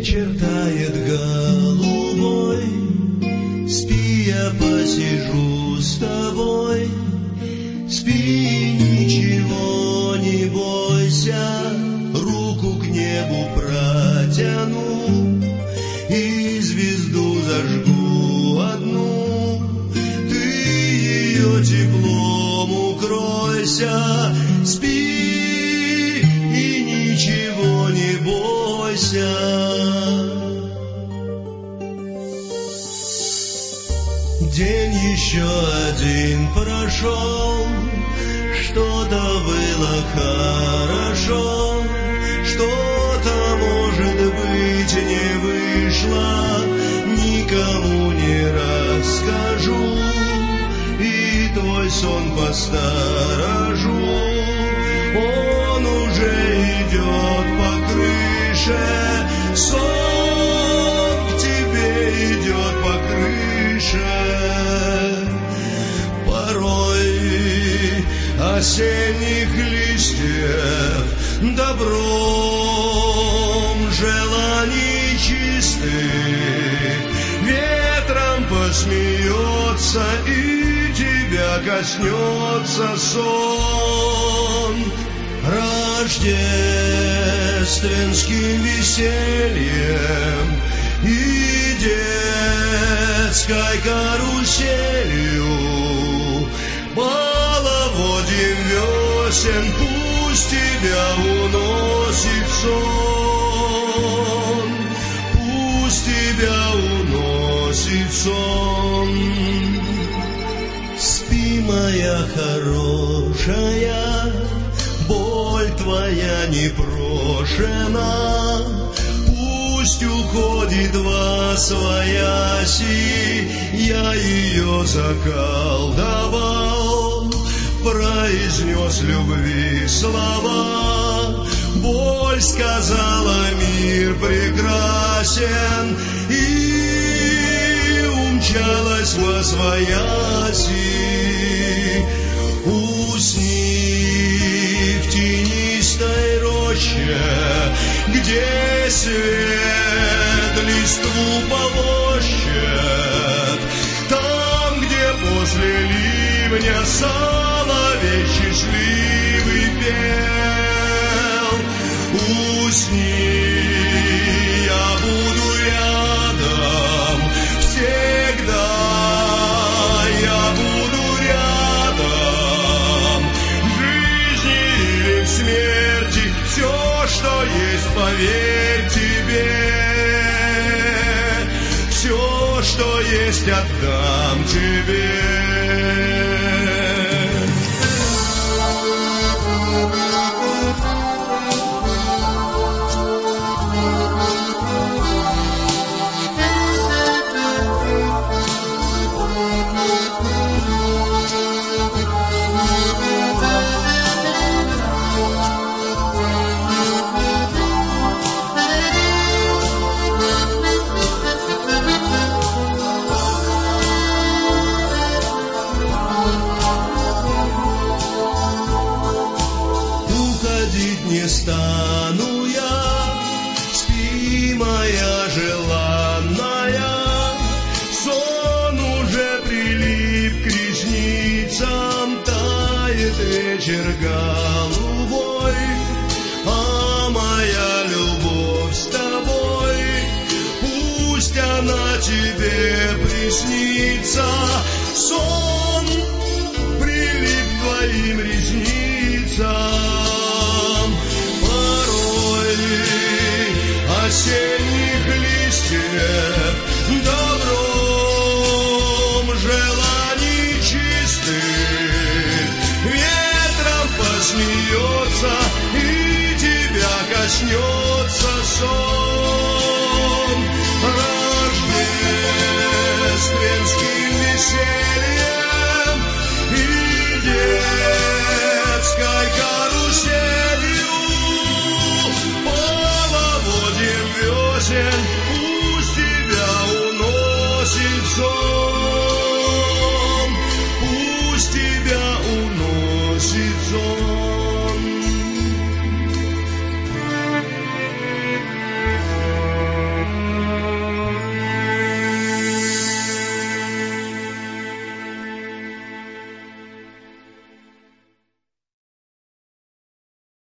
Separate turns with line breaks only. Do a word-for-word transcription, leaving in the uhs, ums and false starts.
вечер тает голубой, спи, я посижу с тобой. Спи, ничего не бойся, руку к небу протяну и звезду зажгу одну. Ты ее теплом укройся, спи и ничего не бойся. День еще один прошел, что-то было хорошо, что-то, может быть, не вышло, никому не расскажу, и твой сон посторожу. Он уже идет по крыше, сон к тебе идет по крыше. Порой осенних листьев добром желаний чистых ветром посмеется, и тебя коснется сон. Рождественским весельем и детской каруселью половодьем весен пусть тебя уносит сон, пусть тебя уносит сон. Спи, моя хорошая, боль твоя непрошена, пусть уходит во свояси, я ее заколдовал, произнес любви слова. Боль сказала, мир прекрасен, и умчалась во свояси. Усни в тенистой роще, где свет листву полощет, там, где после ливня соловей счастливый пел. Усни, я буду рядом всегда, я буду рядом в жизни или в смерти, все, что есть, поверь тебе, все, что есть, отдам тебе. Не стану я, спи, моя желанная, сон уже прилип к ресницам, тает вечер голубой, а моя любовь с тобой, пусть она тебе приснится, сон прилип к твоим ресницам. Осенних листьев добром желаний чистых ветром посмеется, и тебя коснется сон.